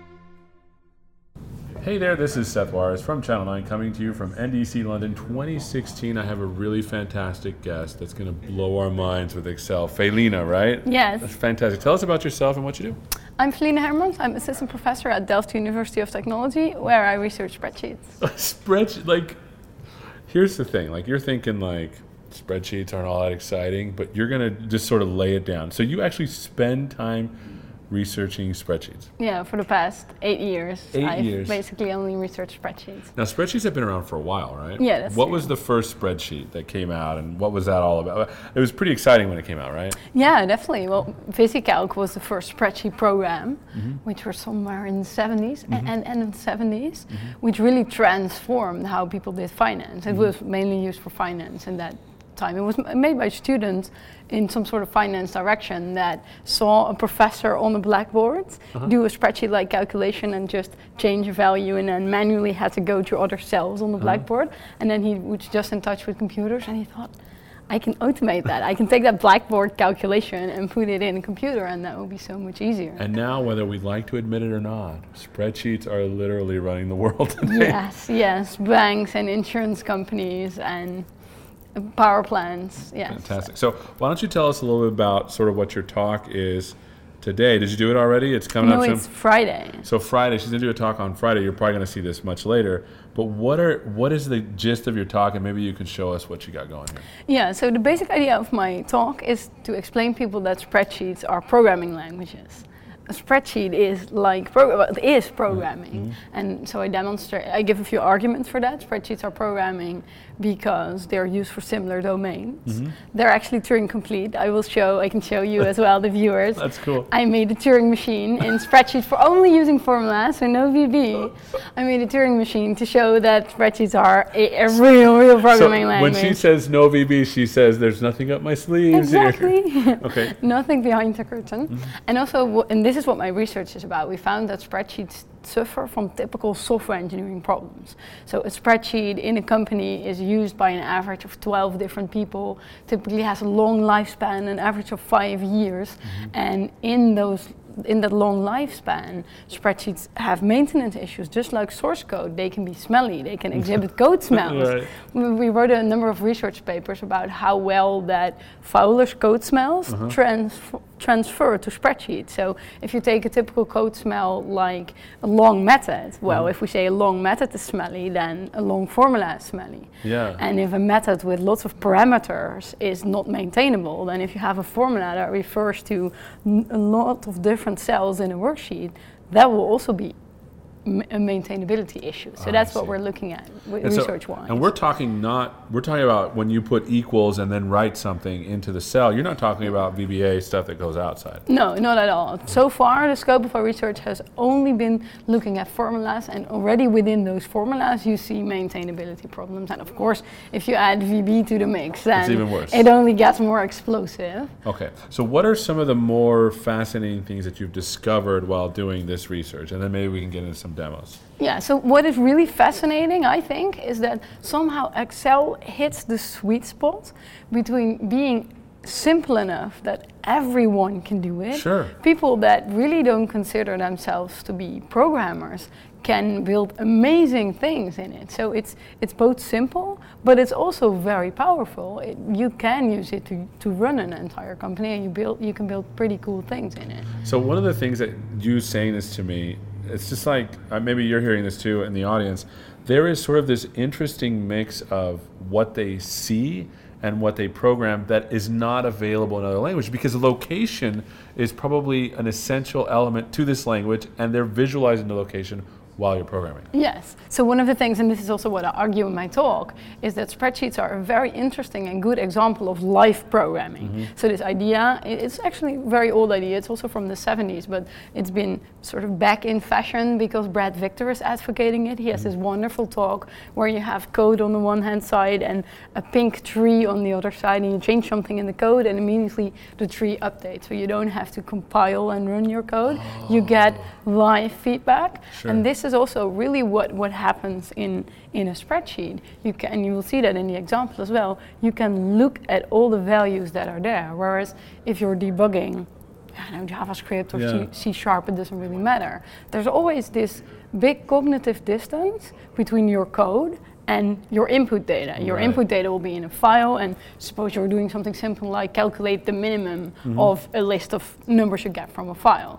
Hey there, this is Seth Juarez from Channel 9 coming to you from NDC London 2016. I have a really fantastic guest that's going to blow our minds with Excel. Felina, right? Yes. That's fantastic. Tell us about yourself and what you do. I'm Felina Hermans. I'm assistant professor at Delft University of Technology, where I research spreadsheets. Spreadsheet, like, here's the thing. Like, you're thinking, like, spreadsheets aren't all that exciting, but you're going to just sort of lay it down. So you actually spend time researching spreadsheets. Yeah, for the past 8 years. I've basically only researched spreadsheets. Now, spreadsheets have been around for a while, right? Yeah, that's What true. was the first spreadsheet that came out, and what was that all about? It was pretty exciting when it came out, right? Yeah, definitely. Well, VisiCalc was the first spreadsheet program, which was somewhere in the 70s and in the 70s, which really transformed how people did finance. It was mainly used for finance in that time. It was made by students in some sort of finance direction that saw a professor on the blackboard do a spreadsheet-like calculation and just change a value, and then manually had to go to other cells on the blackboard. And then he was just in touch with computers, and he thought, I can automate that. I can take that blackboard calculation and put it in a computer, and that will be so much easier. And now, whether we'd like to admit it or not, spreadsheets are literally running the world today. Yes, banks and insurance companies and power plants, yes. Fantastic. So why don't you tell us a little bit about sort of what your talk is today? Did you do it already? It's coming up soon? No, it's Friday. So Friday, she's going to do a talk on Friday. You're probably going to see this much later. But what is the gist of your talk, and maybe you can show us what you got going here. Yeah, so the basic idea of my talk is to explain people that spreadsheets are programming languages. A spreadsheet is like programming, and so I give a few arguments for that. Spreadsheets are programming because they're used for similar domains. They're actually Turing complete. I can show you as well, the viewers. That's cool. I made a Turing machine in spreadsheets for only using formulas, so no VB. I made a Turing machine to show that spreadsheets are a real programming language. When she says no VB, she says there's nothing up my sleeves. Exactly. Okay. Nothing behind the curtain. And also, and this is what my research is about, we found that spreadsheets suffer from typical software engineering problems. So a spreadsheet in a company is used by an average of 12 different people, typically has a long lifespan, an average of 5 years, and in that long lifespan, spreadsheets have maintenance issues, just like source code. They can be smelly, they can exhibit code smells. Right. We wrote a number of research papers about how well that Fowler's code smells transfer to spreadsheets. So if you take a typical code smell like a long method, well, if we say a long method is smelly, then a long formula is smelly. Yeah. And if a method with lots of parameters is not maintainable, then if you have a formula that refers to a lot of different cells in a worksheet, that will also be a maintainability issue. So that's what we're looking at research-wise. And we're talking about when you put equals and then write something into the cell. You're not talking about VBA stuff that goes outside. No, not at all. So far, the scope of our research has only been looking at formulas, and already within those formulas, you see maintainability problems. And of course, if you add VB to the mix, then it's even worse. It only gets more explosive. Okay, so what are some of the more fascinating things that you've discovered while doing this research? And then maybe we can get into some demos. Yeah, so what is really fascinating, I think, is that somehow Excel hits the sweet spot between being simple enough that everyone can do it. Sure. People that really don't consider themselves to be programmers can build amazing things in it. So it's both simple, but it's also very powerful. You can use it to run an entire company, and you can build pretty cool things in it. So one of the things that you saying this to me, it's just like, maybe you're hearing this too in the audience, there is sort of this interesting mix of what they see and what they program that is not available in other language, because location is probably an essential element to this language, and they're visualizing the location while you're programming. Yes. So one of the things, and this is also what I argue in my talk, is that spreadsheets are a very interesting and good example of live programming. So this idea, it's actually a very old idea. It's also from the 70s, but it's been sort of back in fashion because Brad Victor is advocating it. He has this wonderful talk where you have code on the one hand side and a pink tree on the other side, and you change something in the code and immediately the tree updates. So you don't have to compile and run your code. You get live feedback. Sure. And this is also really what happens in a spreadsheet. You will see that in the example as well. You can look at all the values that are there, whereas if you're debugging JavaScript or C#, it doesn't really matter. There's always this big cognitive distance between your code and your input data. Your input data will be in a file, and suppose you're doing something simple like calculate the minimum of a list of numbers you get from a file.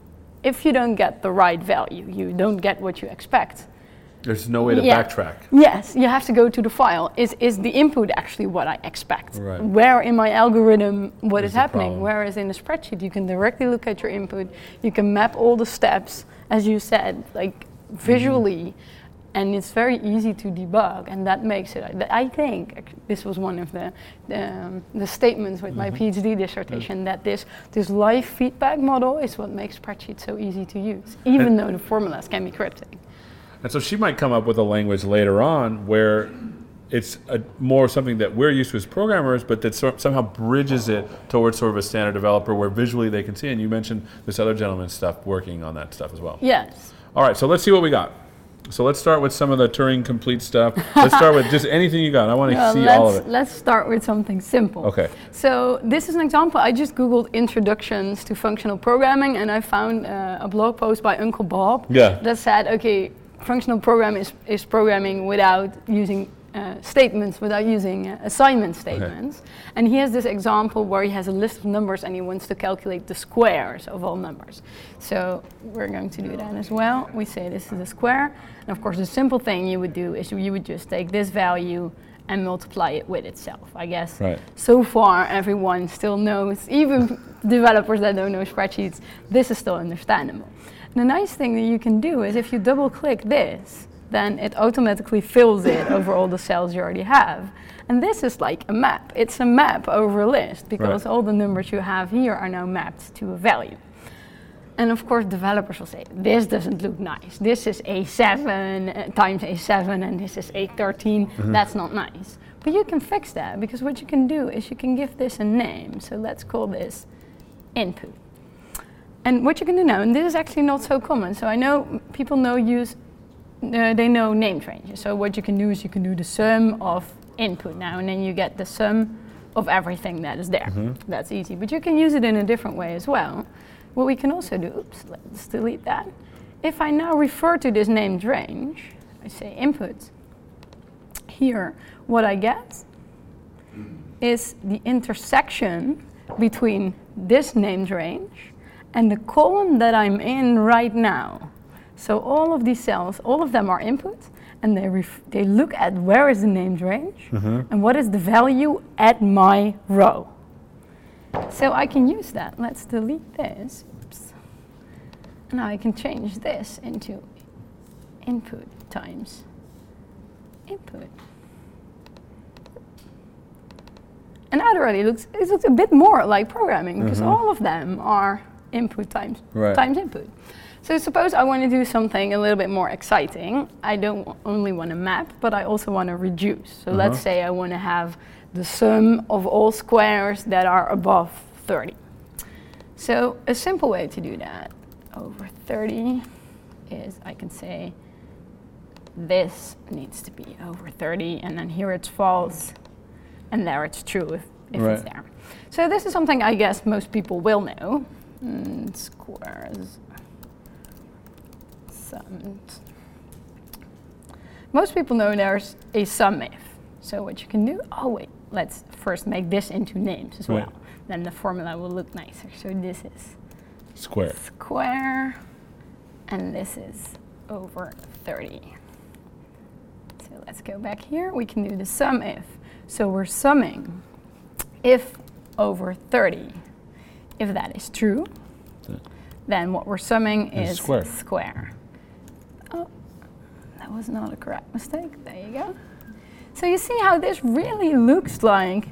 If you don't get the right value, you don't get what you expect. There's no way to backtrack. Yes, you have to go to the file. Is the input actually what I expect? Right. Where in my algorithm, what is happening? Problem. Whereas in a spreadsheet, you can directly look at your input. You can map all the steps, as you said, like visually, and it's very easy to debug, and that makes it. I think this was one of the statements with my PhD dissertation, that this live feedback model is what makes spreadsheets so easy to use, even though the formulas can be cryptic. And so she might come up with a language later on where it's more something that we're used to as programmers, but that somehow bridges it towards sort of a standard developer where visually they can see. And you mentioned this other gentleman's stuff working on that stuff as well. Yes. All right, so let's see what we got. So let's start with some of the Turing complete stuff. Let's start with just anything you got. I want to see all of it. Let's start with something simple. Okay. So this is an example. I just Googled introductions to functional programming, and I found a blog post by Uncle Bob that said, okay, functional programming is programming without using statements, without using assignment statements. Okay. And he has this example where he has a list of numbers and he wants to calculate the squares of all numbers. So we're going to do that as well. We say this is a square. And of course, the simple thing you would do is you would just take this value and multiply it with itself. I guess so far everyone still knows, even developers that don't know spreadsheets, this is still understandable. And the nice thing that you can do is if you double click this, then it automatically fills it over all the cells you already have. And this is like a map. It's a map over a list because all the numbers you have here are now mapped to a value. And of course developers will say, this doesn't look nice. This is A7 times A7 and this is A13. That's not nice. But you can fix that because what you can do is you can give this a name. So let's call this input. And what you can do now, and this is actually not so common. So I know people they know named ranges. So what you can do is you can do the sum of input now, and then you get the sum of everything that is there. That's easy, but you can use it in a different way as well. What we can also do, let's delete that. If I now refer to this named range, I say input. Here, what I get is the intersection between this named range and the column that I'm in right now. So all of these cells, all of them are input, and they look at where is the named range and what is the value at my row. So I can use that. Let's delete this. Oops. Now I can change this into input times input. And that already it looks a bit more like programming because all of them are input times input. So suppose I want to do something a little bit more exciting. I don't only want to map, but I also want to reduce. So let's say I want to have the sum of all squares that are above 30. So a simple way to do that over 30 is I can say this needs to be over 30, and then here it's false, and there it's true if it's there. So this is something I guess most people will know. Squares. Most people know there's a sum if. So what you can do, let's first make this into names as well. Then the formula will look nicer. So this is square, and this is over 30. So let's go back here. We can do the sum if. So we're summing if over 30. If that is true, then what we're summing is square. Oh, that was not a correct mistake. There you go. So you see how this really looks like,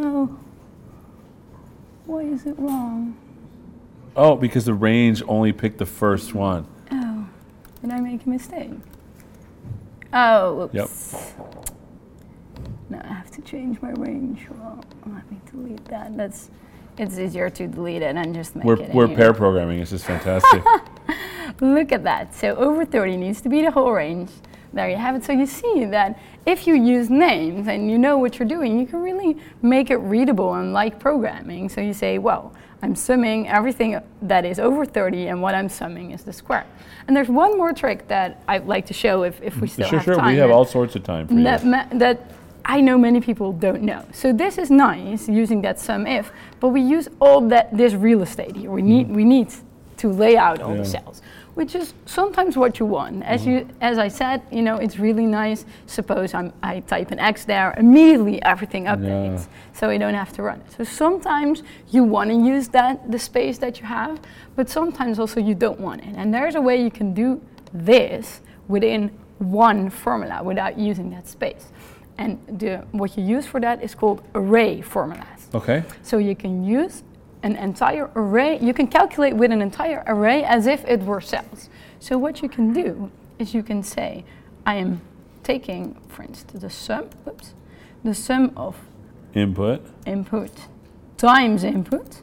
why is it wrong? Oh, because the range only picked the first one. Oh, did I make a mistake? Oh, oops. Yep. Now I have to change my range. Well, let me delete that. It's easier to delete it and just make it. We're pair programming. This is fantastic. Look at that. So over 30 needs to be the whole range. There you have it. So you see that if you use names and you know what you're doing, you can really make it readable and like programming. So you say, well, I'm summing everything that is over 30, and what I'm summing is the square. And there's one more trick that I'd like to show if we still have time. Sure, we have all sorts of time for you. That I know many people don't know. So this is nice, using that sum if, but we use all this real estate here. We need to lay out all the cells, which is sometimes what you want. As I said, it's really nice. Suppose I type an X there, immediately everything updates, so you don't have to run it. So sometimes you want to use the space that you have, but sometimes also you don't want it. And there's a way you can do this within one formula without using that space. And what you use for that is called array formulas. Okay. So you can use an entire array, you can calculate with an entire array as if it were cells. So what you can do is you can say, I am taking, for instance, the sum of input times input.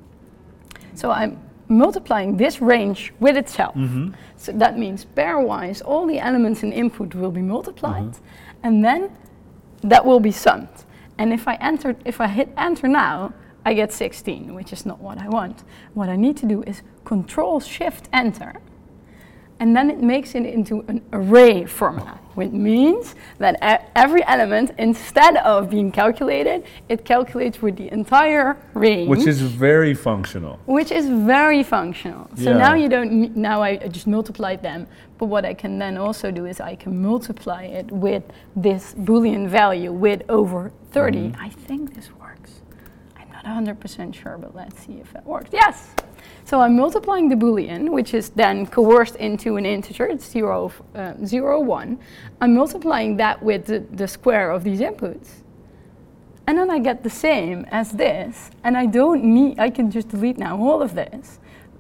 So I'm multiplying this range with itself. So that means pairwise, all the elements in input will be multiplied, and then that will be summed. And if I hit enter now, I get 16, which is not what I want. What I need to do is Control-Shift-Enter, and then it makes it into an array formula, which means that every element, instead of being calculated, it calculates with the entire range. Which is very functional. So now you don't. Now I just multiplied them. But what I can then also do is I can multiply it with this Boolean value with over 30. I think this works. I'm not 100% sure, but let's see if it works. Yes. So I'm multiplying the Boolean, which is then coerced into an integer. It's 0, 1. I'm multiplying that with the square of these inputs. And then I get the same as this. And I can just delete now all of this.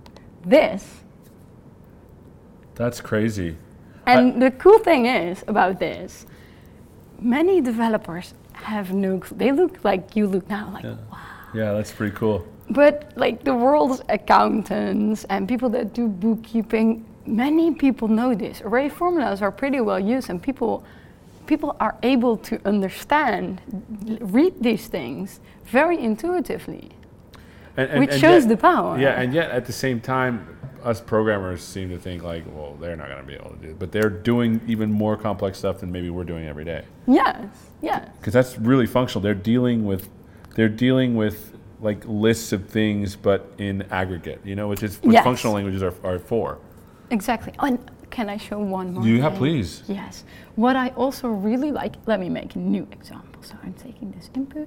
That's crazy. And the cool thing is about this, many developers have no clue. They look like you look now, like, wow. Yeah, that's pretty cool. But like the world's accountants and people that do bookkeeping, many people know this. Array formulas are pretty well used, and people are able to read these things very intuitively, which shows the power. Yeah, and yet at the same time, us programmers seem to think like, well, they're not going to be able to do it. But they're doing even more complex stuff than maybe we're doing every day. Yes. Because that's really functional. They're dealing with like lists of things, but in aggregate, which is what functional languages are for. Exactly. Oh, and can I show one more? Yeah, please. Yes. What I also really like, let me make a new example. So I'm taking this input.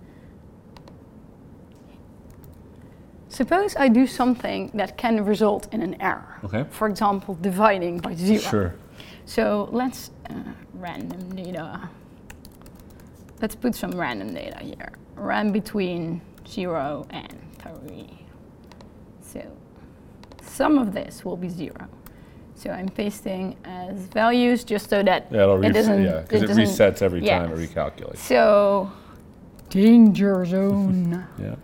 Suppose I do something that can result in an error. Okay. For example, dividing by 0. Sure. So let's random data. Let's put some random data here. Ran between 0 and 3. So sum of this will be 0. So I'm pasting as values just so that it doesn't. Because it resets every time it recalculates. So danger zone. Yeah.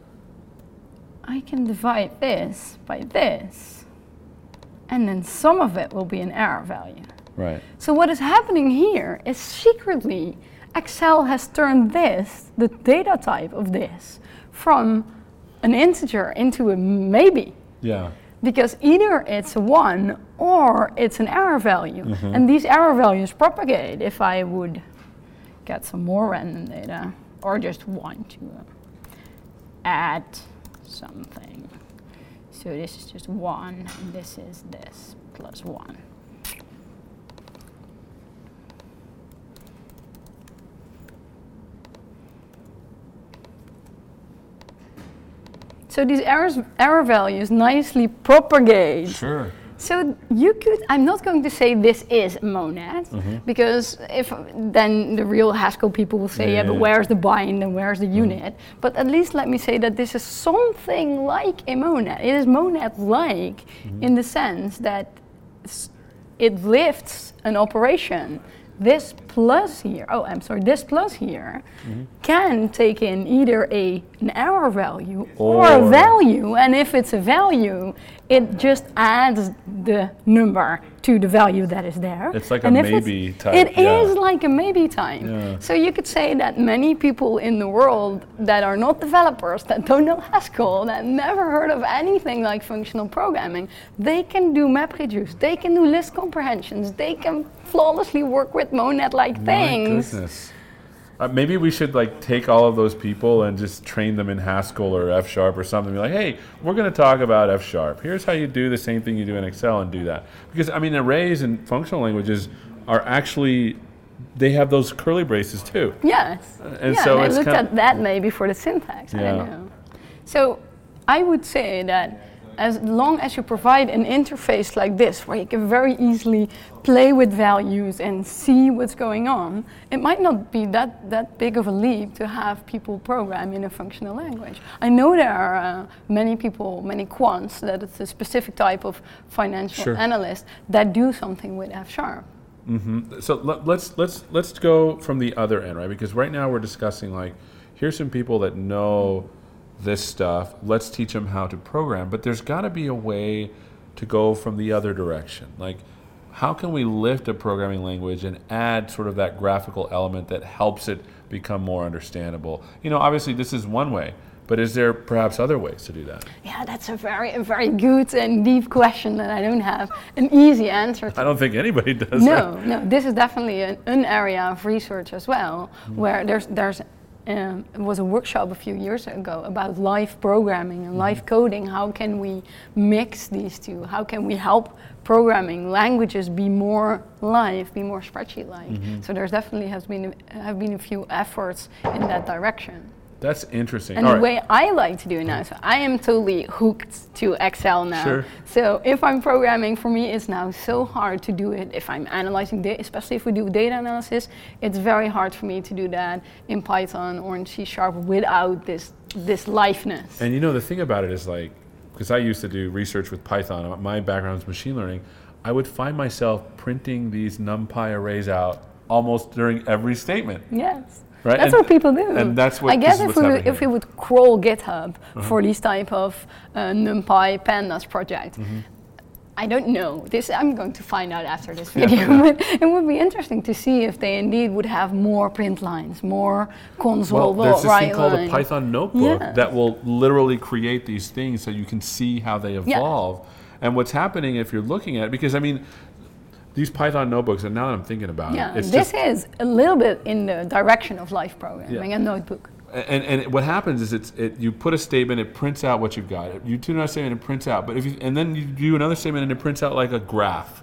I can divide this by this, and then some of it will be an error value. Right. So what is happening here is secretly Excel has turned the data type of this, from an integer into a maybe. Yeah. Because either it's a 1 or it's an error value. And these error values propagate if I would get some more random data, or just want to add something. So this is just 1, and this is this plus 1. So these error values nicely propagate. Sure. So you could, I'm not going to say this is a monad, because if then the real Haskell people will say, but where's the bind and where's the unit? But at least let me say that this is something like a monad. It is monad-like in the sense that it lifts an operation. This plus here, this plus here can take in either an error value or a value, and if it's a value, it just adds the number to the value that is there. It's like a and if maybe type. It is like a maybe type. Yeah. So you could say that many people in the world that are not developers, that don't know Haskell, that never heard of anything like functional programming, they can do MapReduce, they can do list comprehensions, they can flawlessly work with Monad-like things. My goodness. Maybe we should like take all of those people and just train them in Haskell or F# or something. Be like, hey, we're going to talk about F#. Here's how you do the same thing you do in Excel and do that. Because I mean, arrays and functional languages are actually, they have those curly braces too. Yes. And yeah, so and I it's looked kind at that maybe for the syntax. I don't know. So I would say that as long as you provide an interface like this, where you can very easily play with values and see what's going on, it might not be that big of a leap to have people program in a functional language. I know there are many people, many quants, that it's a specific type of financial analyst that do something with F#. Mm-hmm. So let's go from the other end, right? Because right now we're discussing like, here's some people that know this stuff, let's teach them how to program, but there's got to be a way to go from the other direction. Like, how can we lift a programming language and add sort of that graphical element that helps it become more understandable? You know, obviously this is one way, but is there perhaps other ways to do that? Yeah, that's a very good and deep question that I don't have an easy answer to. I don't think anybody does. No, this is definitely an area of research as well, where there's it was a workshop a few years ago about live programming and live coding. How can we mix these two? How can we help programming languages be more live, be more spreadsheet-like? So there's definitely have been a few efforts in that direction. That's interesting. And the way I like to do it now, so I am totally hooked to Excel now. Sure. So if I'm programming, for me it's now so hard to do it. If I'm analyzing data, especially if we do data analysis, it's very hard for me to do that in Python or in C# without this liveness. And you know, the thing about it is like, because I used to do research with Python, my background is machine learning, I would find myself printing these NumPy arrays out almost during every statement. Yes. Right? That's what people do. And that's what I guess if we would crawl GitHub for these type of NumPy pandas project, I don't know. I'm going to find out after this video. But it would be interesting to see if they indeed would have more print lines, more console well, there's this thing called line. a Python notebook that will literally create these things so you can see how they evolve. And what's happening if you're looking at it, because I mean, these Python notebooks, and now that I'm thinking about it, this is a little bit in the direction of live programming, a notebook. And what happens is you put a statement, it prints out what you've got. You do another statement, it prints out. But and then you do another statement, and it prints out like a graph,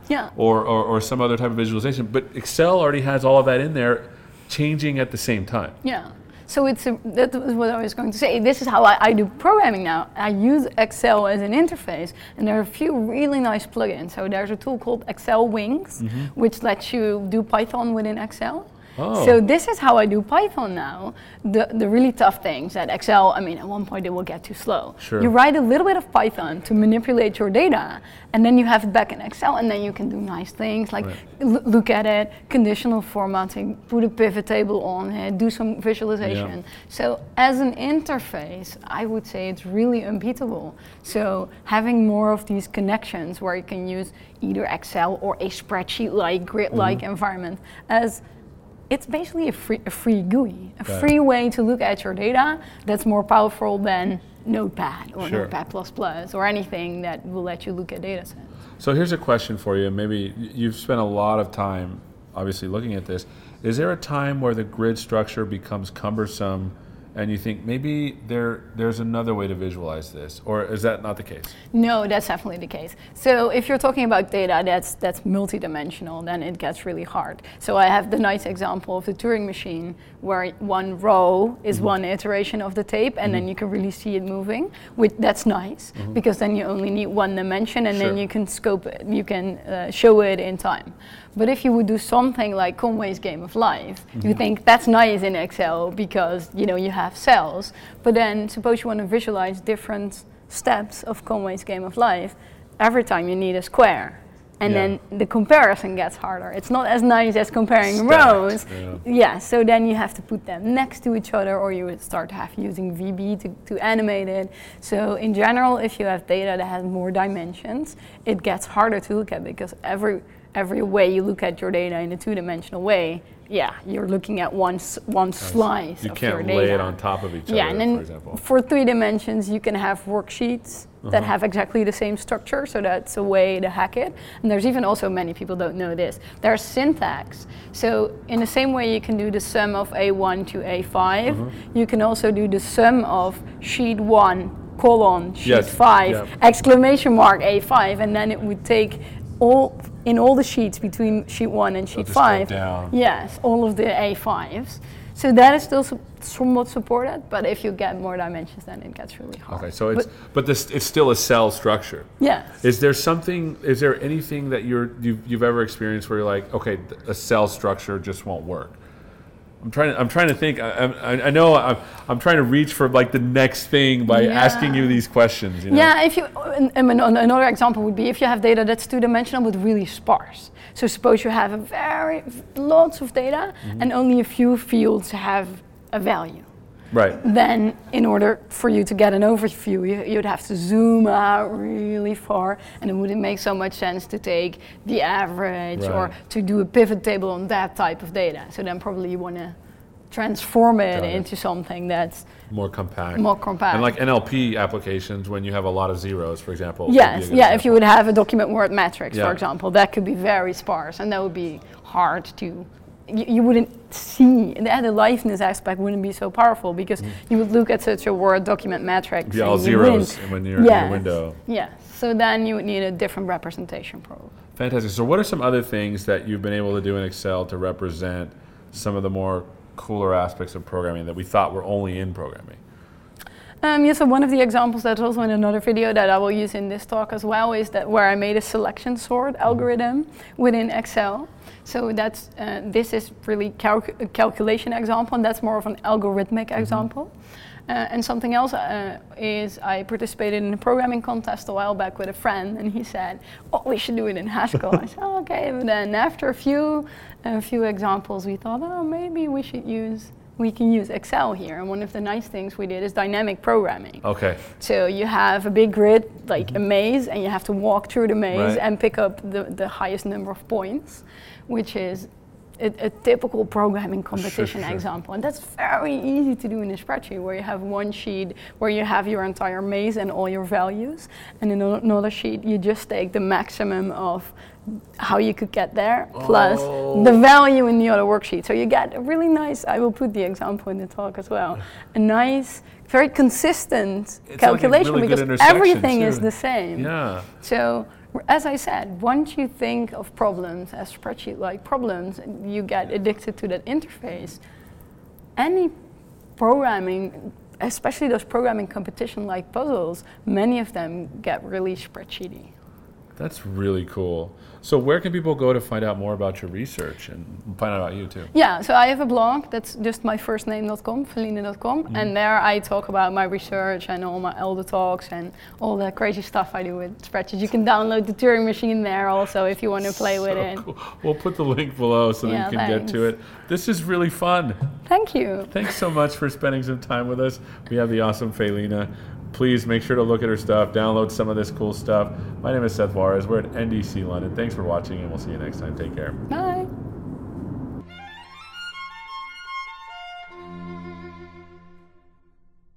or some other type of visualization. But Excel already has all of that in there, changing at the same time. Yeah. So that was what I was going to say. This is how I do programming now. I use Excel as an interface, and there are a few really nice plugins. So there's a tool called Excel Wings, which lets you do Python within Excel. Oh. So this is how I do Python now. The really tough things that Excel, I mean, at one point it will get too slow. Sure. You write a little bit of Python to manipulate your data, and then you have it back in Excel, and then you can do nice things like look at it, conditional formatting, put a pivot table on it, do some visualization. Yeah. So as an interface, I would say it's really unbeatable. So having more of these connections where you can use either Excel or a spreadsheet-like, grid-like environment as it's basically a free GUI, a free way to look at your data that's more powerful than Notepad or Notepad++ or anything that will let you look at data sets. So here's a question for you. Maybe you've spent a lot of time, obviously, looking at this. Is there a time where the grid structure becomes cumbersome and you think maybe there's another way to visualize this, or is that not the case? No, that's definitely the case. So if you're talking about data that's multidimensional, then it gets really hard. So I have the nice example of the Turing machine, where one row is one iteration of the tape, and then you can really see it moving. That's nice, because then you only need one dimension, and then you can scope it, you can show it in time. But if you would do something like Conway's Game of Life, you think that's nice in Excel because you have cells. But then suppose you want to visualize different steps of Conway's Game of Life. Every time you need a square, and Yeah. then the comparison gets harder. It's not as nice as comparing Stacked, rows. Yeah, so then you have to put them next to each other, or you would start to have using VB to animate it. So in general, if you have data that has more dimensions, it gets harder to look at, because every way you look at your data in a two-dimensional way, you're looking at one slice You of your can't data. lay it on top of each Yeah, other, and then for example. for 3 dimensions, you can have worksheets that have exactly the same structure, so that's a way to hack it. And there's even also, many people don't know this, there's syntax. So in the same way you can do the sum of A1 to A5, you can also do the sum of sheet 1, sheet Yes, 5, yeah. exclamation mark A5, and then it would take all the sheets between sheet 1 and sheet just go 5. down. Yes, all of the A5s. So that is still somewhat supported, but if you get more dimensions, then it gets really hard. Okay, so it's still a cell structure. Yeah. Is there anything that you've ever experienced where you're like, okay, a cell structure just won't work? I'm trying to think. I know I'm trying to reach for like the next thing by asking you these questions. You know? Yeah, if you another example would be if you have data that's two-dimensional but really sparse. So suppose you have lots of data and only a few fields have a value. Right. Then in order for you to get an overview, you'd have to zoom out really far, and it wouldn't make so much sense to take the average or to do a pivot table on that type of data. So then probably you want to transform it into something that's more compact. And like NLP applications, when you have a lot of zeros, for example. Yes, if you would have a document word matrix, for example, that could be very sparse, and that would be hard to... You wouldn't see, the liveness aspect wouldn't be so powerful, because you would look at such a Word document matrix. All zeros when you're in your window. Yeah, so then you would need a different representation probably. Fantastic. So what are some other things that you've been able to do in Excel to represent some of the more cooler aspects of programming that we thought were only in programming? So one of the examples that's also in another video that I will use in this talk as well is that where I made a selection sort algorithm within Excel. So that's this is really a calculation example, and that's more of an algorithmic example. And something else is I participated in a programming contest a while back with a friend, and he said, "Oh, we should do it in Haskell." I said, "Oh, okay." But then after a few examples, we thought, "Oh, maybe we can use Excel here." And one of the nice things we did is dynamic programming. Okay. So you have a big grid, like a maze, and you have to walk through the maze and pick up the highest number of points, which is a typical programming competition example. And that's very easy to do in a spreadsheet, where you have one sheet where you have your entire maze and all your values, and in another sheet you just take the maximum of how you could get there plus the value in the other worksheet. So you get a really nice, I will put the example in the talk as well, a nice, very consistent calculation, like a really because everything is the same. Yeah. So as I said, once you think of problems as spreadsheet-like problems, you get addicted to that interface. Any programming, especially those programming competition-like puzzles, many of them get really spreadsheety. That's really cool. So where can people go to find out more about your research and find out about you too? Yeah, so I have a blog that's just my first name.com, feline.com, and there I talk about my research and all the talks and all the crazy stuff I do with spreadsheets. You can download the Turing machine there also if you want to play with it. Cool. We'll put the link below so that you can get to it. This is really fun. Thank you. Thanks so much for spending some time with us. We have the awesome Felina. Please make sure to look at her stuff, download some of this cool stuff. My name is Seth Juarez. We're at NDC London. Thanks for watching, and we'll see you next time. Take care. Bye.